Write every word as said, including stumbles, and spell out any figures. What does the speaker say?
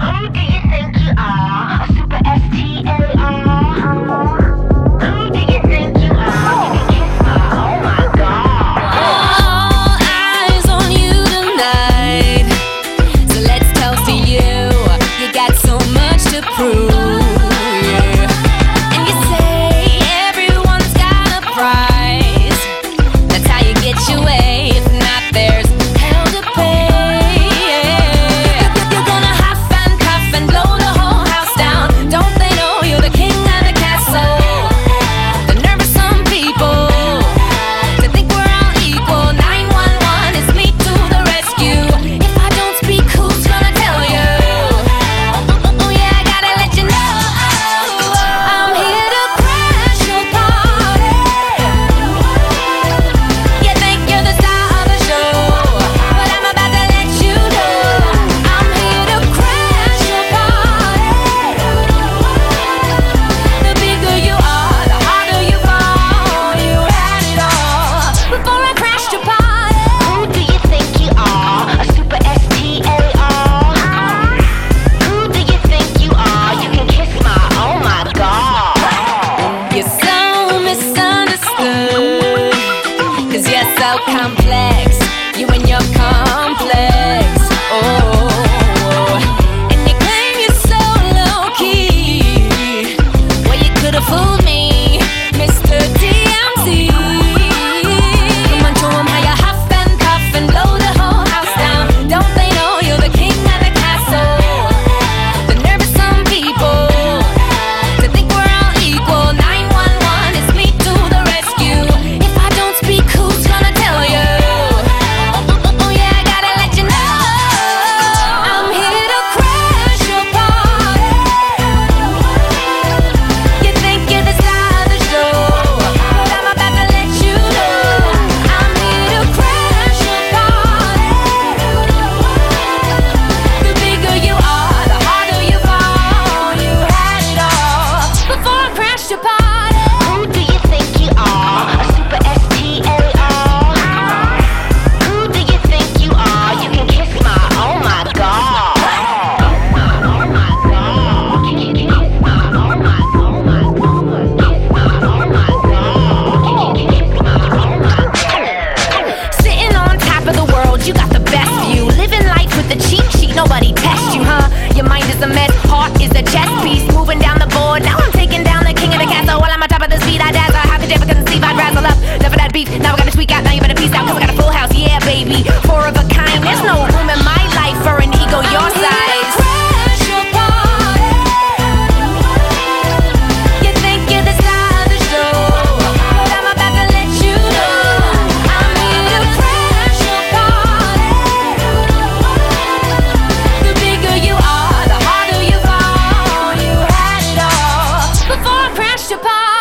Who do you think you are? A super S T A R? Who do you think you are? You can kiss my, oh my god. All eyes on you tonight, so let's toast to you. You got so much to prove, yeah. And you say everyone's got a prize. That's how you get your way. If not, there's hell to pay, yeah. You're gonna huff and puff and blow the whole house down. Don't they know you're the king of the castle? The nervous some people to think we're all equal. nine one one is me to the rescue. If I don't speak, who's gonna tell you? Oh yeah, I gotta let you know I'm here to crash your party. You think you're the star of the show, but I'm about to let you know I'm here to crash your party. The bigger you are, the harder you fall. You had it all before I crashed your party. Who do you think you are? A super S T A R? Who do you think you are? You can kiss my, oh my god. You're so misunderstood, cause you're so complex. You and your complex, oh. And you claim you're so low-key. Well, you could've fooled me, Mister D M Z. Come on, show 'em how you huff and puff and blow the whole house down. Don't they know you're the king of the castle? The nervous some people to think we're all equal. nine one one is me to the rescue. If I don't speak, who's gonna tell you? Oh yeah, I gotta let you know I'm here to crash your party. You think you're the star of the show, but I'm about to let you know I'm here to crash your party. The bigger you are, the harder you fall. You had it all before I crashed your party. Who do you think you are? A super S T A R? Who do you think you are? You can kiss my, oh my god. Oh my, oh my god. You can kiss my, oh my, oh my, oh my, kiss my, oh my god. You can kiss my, oh my god. Sitting on top of the world, you got the best view. Living life with a cheat sheet, nobody tests you, huh? Your mind is a mess, heart is a chess piece. Moving down the board, now I'm taking down the king of the castle. While I'm on top of the speed, I dazzle. How could you ever conceive? I'd razzle up. Never that beef, now I gotta tweak out. Now you better peace out, cause I got a full house, yeah baby. Four of a kind, there's no room in my life for an ego your size. Crash your party. You think you're the star of the show, but I'm about to let you know I'm here to crash your party. The bigger you are, the harder you fall. You had it all before I crashed your party.